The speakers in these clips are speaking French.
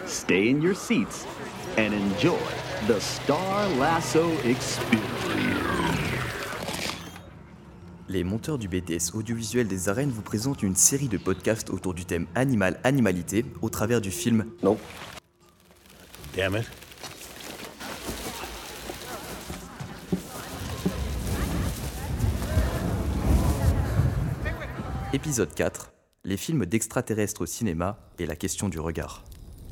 stay in your seats and enjoy the Star Lasso experience. Les monteurs du BTS audiovisuel des arènes vous présentent une série de podcasts autour du thème animal-animalité au travers du film Nope. Damn it. Épisode 4, les films d'extraterrestres au cinéma et la question du regard.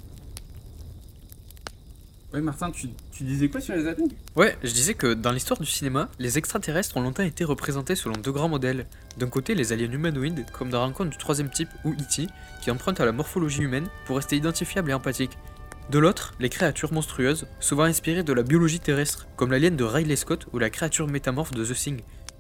Ouais, Martin, tu disais quoi sur les aliens ? Ouais, je disais que dans l'histoire du cinéma, les extraterrestres ont longtemps été représentés selon deux grands modèles. D'un côté, les aliens humanoïdes, comme dans Rencontre du troisième type ou E.T., qui empruntent à la morphologie humaine pour rester identifiables et empathiques. De l'autre, les créatures monstrueuses, souvent inspirées de la biologie terrestre, comme l'alien de Ridley Scott ou la créature métamorphe de The Thing.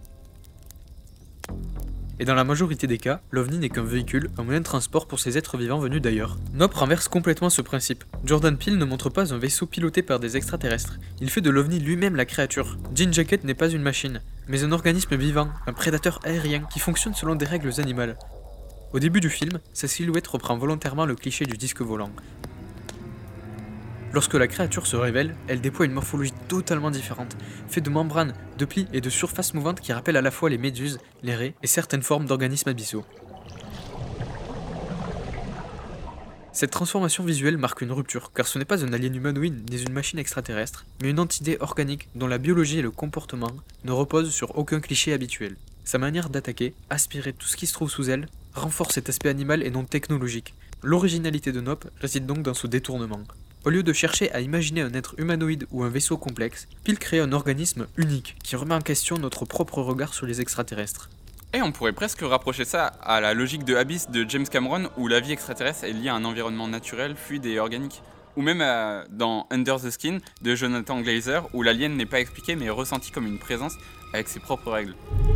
Et dans la majorité des cas, l'OVNI n'est qu'un véhicule, un moyen de transport pour ces êtres vivants venus d'ailleurs. Nope renverse complètement ce principe. Jordan Peele ne montre pas un vaisseau piloté par des extraterrestres. Il fait de l'OVNI lui-même la créature. Jean Jacket n'est pas une machine, mais un organisme vivant, un prédateur aérien qui fonctionne selon des règles animales. Au début du film, sa silhouette reprend volontairement le cliché du disque volant. Lorsque la créature se révèle, elle déploie une morphologie totalement différente, faite de membranes, de plis et de surfaces mouvantes qui rappellent à la fois les méduses, les raies et certaines formes d'organismes abyssaux. Cette transformation visuelle marque une rupture, car ce n'est pas un alien humanoïde ni une machine extraterrestre, mais une entité organique dont la biologie et le comportement ne reposent sur aucun cliché habituel. Sa manière d'attaquer, aspirer tout ce qui se trouve sous elle, renforce cet aspect animal et non technologique. L'originalité de Nope réside donc dans ce détournement. Au lieu de chercher à imaginer un être humanoïde ou un vaisseau complexe, Peele crée un organisme unique qui remet en question notre propre regard sur les extraterrestres. Et on pourrait presque rapprocher ça à la logique de Abyss de James Cameron, où la vie extraterrestre est liée à un environnement naturel, fluide et organique. Ou même dans Under the Skin de Jonathan Glazer, où l'alien n'est pas expliqué mais ressenti comme une présence avec ses propres règles.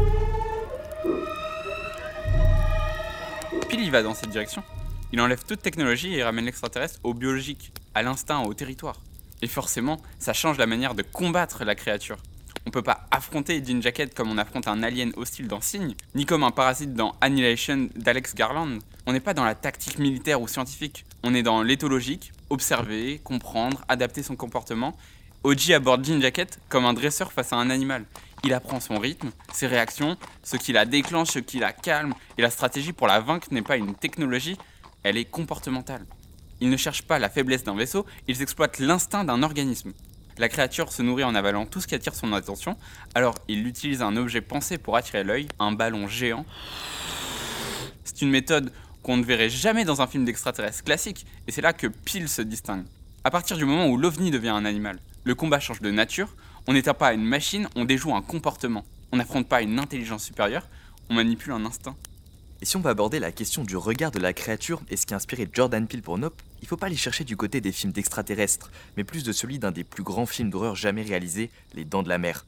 Peele y va dans cette direction. Il enlève toute technologie et ramène l'extraterrestre au biologique, à l'instinct, au territoire. Et forcément, ça change la manière de combattre la créature. On peut pas affronter Jean Jacket comme on affronte un alien hostile dans Signe, ni comme un parasite dans Annihilation d'Alex Garland. On n'est pas dans la tactique militaire ou scientifique, on est dans l'éthologique, observer, comprendre, adapter son comportement. OG aborde Jean Jacket comme un dresseur face à un animal. Il apprend son rythme, ses réactions, ce qui la déclenche, ce qui la calme, et la stratégie pour la vaincre n'est pas une technologie, elle est comportementale. Ils ne cherchent pas la faiblesse d'un vaisseau, ils exploitent l'instinct d'un organisme. La créature se nourrit en avalant tout ce qui attire son attention, alors il utilise un objet pensé pour attirer l'œil, un ballon géant. C'est une méthode qu'on ne verrait jamais dans un film d'extraterrestres classique, et c'est là que Peele se distingue. À partir du moment où l'OVNI devient un animal, le combat change de nature, on n'éteint pas une machine, on déjoue un comportement. On n'affronte pas une intelligence supérieure, on manipule un instinct. Et si on va aborder la question du regard de la créature et ce qui a inspiré Jordan Peele pour Nope, il faut pas aller chercher du côté des films d'extraterrestres, mais plus de celui d'un des plus grands films d'horreur jamais réalisés, Les Dents de la Mer.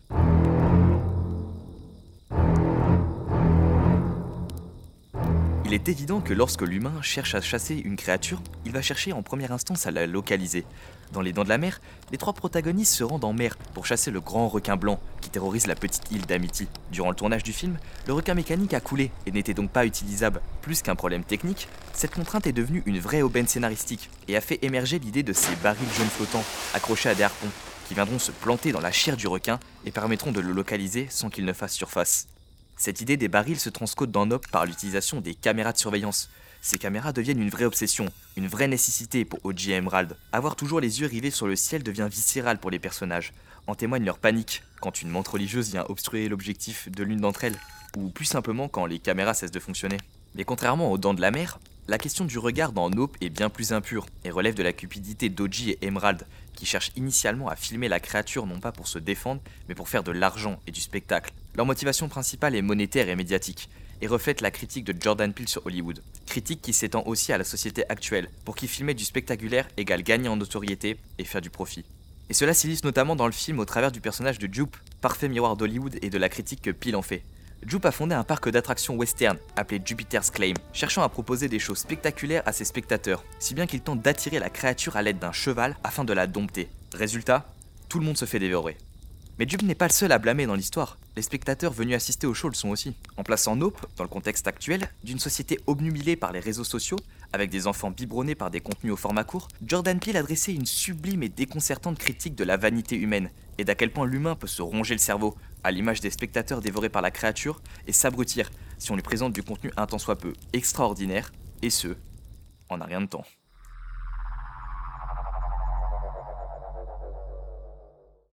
Il est évident que lorsque l'humain cherche à chasser une créature, il va chercher en première instance à la localiser. Dans Les Dents de la Mer, les trois protagonistes se rendent en mer pour chasser le grand requin blanc qui terrorise la petite île d'Amity. Durant le tournage du film, le requin mécanique a coulé et n'était donc pas utilisable. Plus qu'un problème technique, cette contrainte est devenue une vraie aubaine scénaristique et a fait émerger l'idée de ces barils jaunes flottants accrochés à des harpons qui viendront se planter dans la chair du requin et permettront de le localiser sans qu'il ne fasse surface. Cette idée des barils se transcode dans Nope par l'utilisation des caméras de surveillance. Ces caméras deviennent une vraie obsession, une vraie nécessité pour OG et Emerald. Avoir toujours les yeux rivés sur le ciel devient viscéral pour les personnages. En témoigne leur panique quand une menthe religieuse vient obstruer l'objectif de l'une d'entre elles, ou plus simplement quand les caméras cessent de fonctionner. Mais contrairement aux Dents de la Mer, la question du regard dans Nope est bien plus impure et relève de la cupidité d'OG et Emerald, qui cherchent initialement à filmer la créature non pas pour se défendre, mais pour faire de l'argent et du spectacle. Leur motivation principale est monétaire et médiatique, et reflète la critique de Jordan Peele sur Hollywood. Critique qui s'étend aussi à la société actuelle, pour qui filmer du spectaculaire égale gagner en notoriété et faire du profit. Et cela s'illustre notamment dans le film au travers du personnage de Jupe, parfait miroir d'Hollywood et de la critique que Peele en fait. Jupe a fondé un parc d'attractions western appelé Jupiter's Claim, cherchant à proposer des choses spectaculaires à ses spectateurs, si bien qu'il tente d'attirer la créature à l'aide d'un cheval afin de la dompter. Résultat, tout le monde se fait dévorer. Mais Jupe n'est pas le seul à blâmer dans l'histoire. Les spectateurs venus assister au show le sont aussi. En plaçant Nope, dans le contexte actuel, d'une société obnubilée par les réseaux sociaux, Avec des enfants biberonnés par des contenus au format court, Jordan Peele a dressé une sublime et déconcertante critique de la vanité humaine et d'à quel point l'humain peut se ronger le cerveau, à l'image des spectateurs dévorés par la créature, et s'abrutir si on lui présente du contenu un tant soit peu extraordinaire, et ce, en un rien de temps.